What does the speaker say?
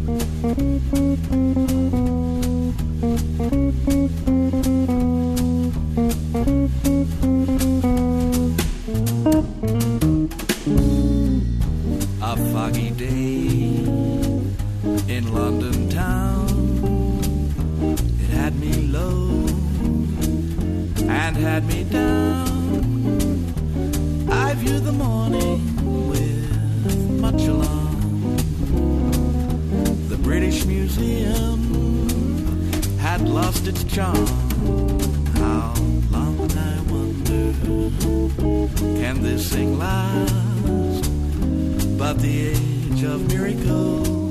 A foggy day in London town, it had me low and had me down. I viewed the morning with much alarm. The British Museum had lost its charm. How long, I wonder, can this thing last? But the age of miracles